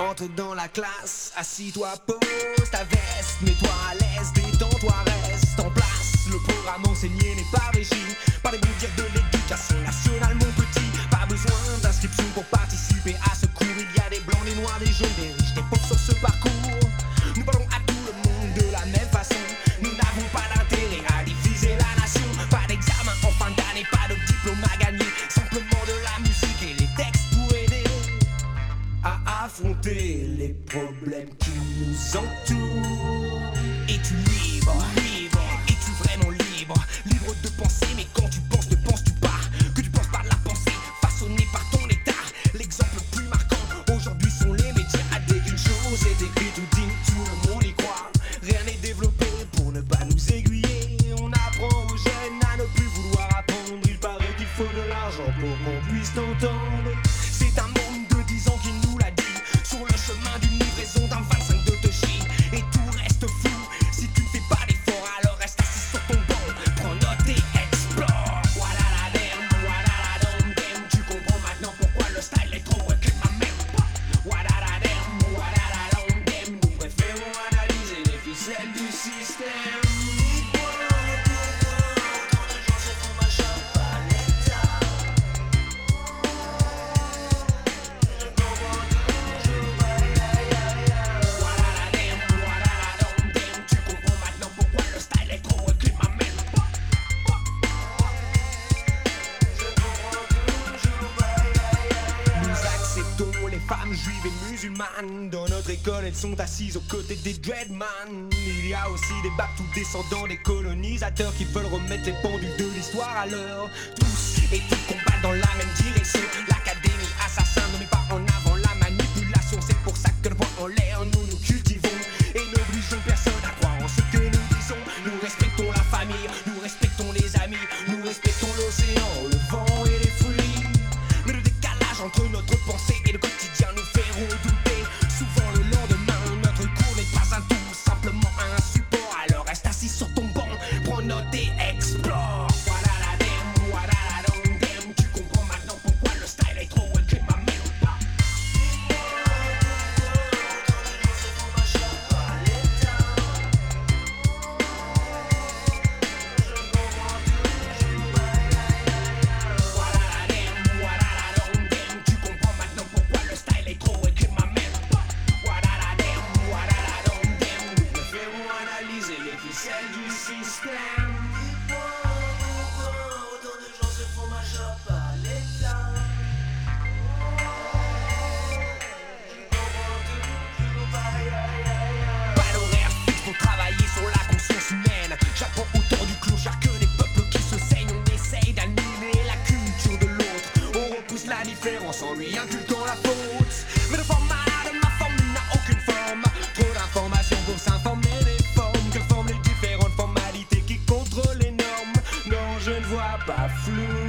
Entre dans la classe, assis-toi, pose ta veste, mets-toi à l'aise, détends-toi, reste en place. Le programme enseigné n'est pas régi par les bons dires de l'éducation nationale, mon petit. Pas besoin d'inscription pour participer à ce cours. Il y a des blancs, des noirs, des jaunes, des riches, des pauvres sur ce parcours. Nous parlons à tout le monde de la même façon. Nous n'avons pas d'intérêt à diviser la nation. Pas d'examen en fin d'année, pas de diplôme à gagner. Simplement de la musique et les textes pour aider à affronter les problèmes qui nous entourent. Es-tu libre? Libre? Es-tu vraiment libre? Libre de penser, mais quand tu penses, ne penses-tu pas que tu penses par la pensée façonnée par ton état? L'exemple le plus marquant aujourd'hui sont les médias. Dès qu'une chose est écrite ou digne, tout le monde y croit. Rien n'est développé pour ne pas nous aiguiller. On apprend aux jeunes à ne plus vouloir apprendre. Il paraît qu'il faut de l'argent pour qu'on puisse t'entendre. C'est un monde de 10 ans qui nous l'a dit. Sur le chemin d'une livraison d'un 25 de Toshi. Et tout reste flou. Si tu ne fais pas d'effort, alors reste assis sur ton banc. Prends note et explore. Voilà la dème, voilà la dom dem. Tu comprends maintenant pourquoi le style est trop et que ma merde. Voilà la dème, voilà la dom dem. Nous préférons analyser les ficelles du système. Femmes juives et musulmanes, dans notre école elles sont assises aux côtés des dreadman. Il y a aussi des Baptous descendants des colonisateurs qui veulent remettre les pendules de l'histoire à l'heure. Tous et toutes combattent dans la même direction. L'académie assassin ne met pas en avant la manipulation. C'est pour ça que le poing en l'air nous nous cultivons et n'obligeons personne à croire en ce que nous disons. Nous respectons la famille, nous respectons les amis, nous respectons l'océan, le vent et les fruits. Mais le décalage entre notre pensée et le quotidien nous fait redouter. Souvent le lendemain, notre cours n'est pas un tout, simplement un support. Alors reste assis sur ton banc, prends note et explore. Voilà la dème, voilà la dom dem. Tu comprends maintenant pourquoi le style est trop et que ma merde pas. Voilà la dème, voilà la dom dem. Tu comprends maintenant pourquoi le style est trop et que ma merde pas. Voilà la dème, voilà la dom dem. Nous préférons analyser les ficelles du système. Autant de gens se font ma chope à l'état. Pas d'horaire fixe pour travailler sur la conscience humaine. J'apprends autant du clochard que des peuples qui se saignent. On essaye d'annuler la culture de l'autre. On repousse la différence en lui inculquant la faute. Mais le format de ma forme n'a aucune forme. Trop d'informations pour s'informer des formes. Que forment les différentes formalités qui contrôlent les normes? Non, je ne vois pas flou.